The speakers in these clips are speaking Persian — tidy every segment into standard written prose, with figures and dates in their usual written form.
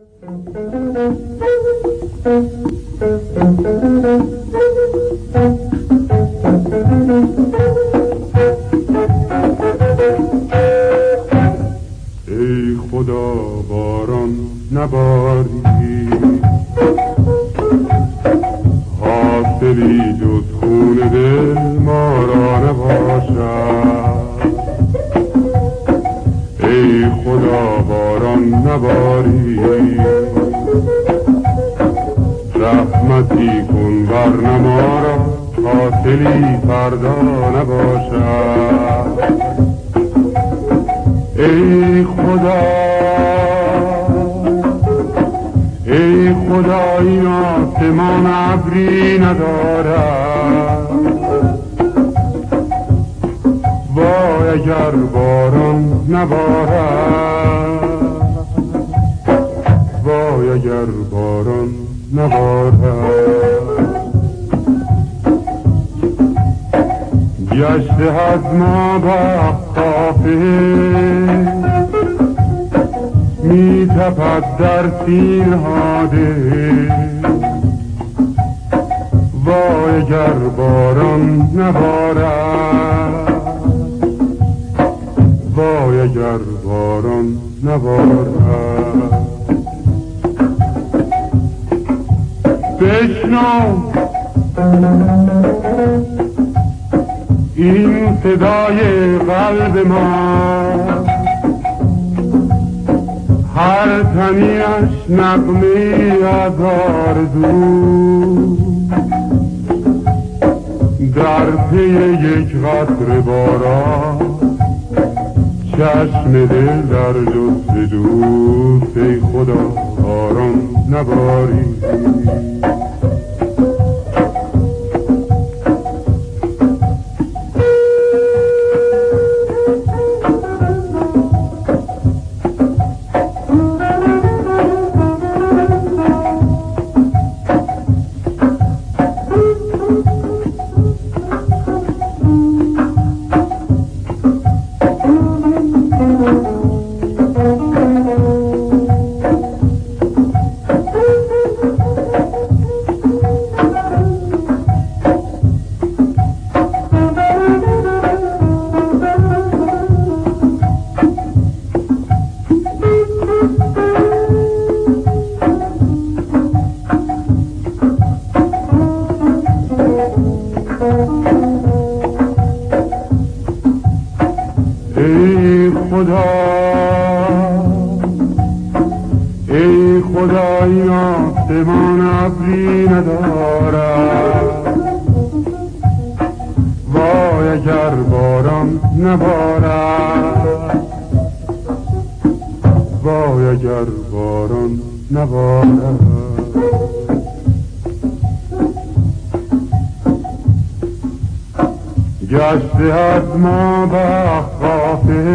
ای خدا باران نباری، حاصلی جز خون دل ما را نباشد. ای خدا باران نباری، رحمتی کن ورنه ما را حاصلی فردا نباشد. ای خدا، ای خدا، این آسمان ابری ندارد. وای اگر باران نبارد، وای اگر باران نبارد. گشته از ما بخافه می تپد در سینه ها دل. وای اگر باران نبارد، وای اگر باران نبارد. بشنو این صدای قلب ما، هر تنیش نغمه از آرزو. در پی یک قطره باران چشم دل در جستجوست. ای خدا باران نباری. ای خدا، ای خدا، این آسمان ابری ندارد. وای اگر باران نبارد، وای اگر باران نبارد. گشته از ما بخافه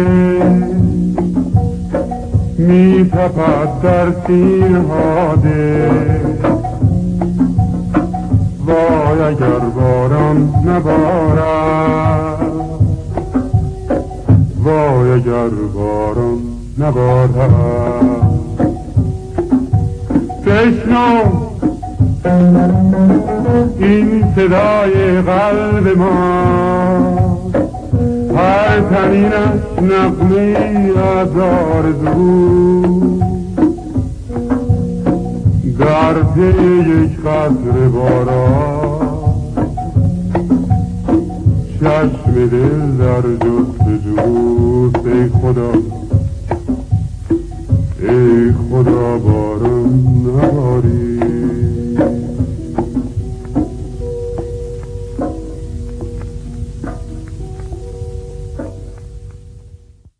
می تپد در سینه ها دل. وای اگر باران نبارد، وای اگر باران نبارد. بشنو این صدای قلب ما، هر تنینش نغمه از آرزو. در پی یک قطره باران چشم دل در جستجوست. ای خدا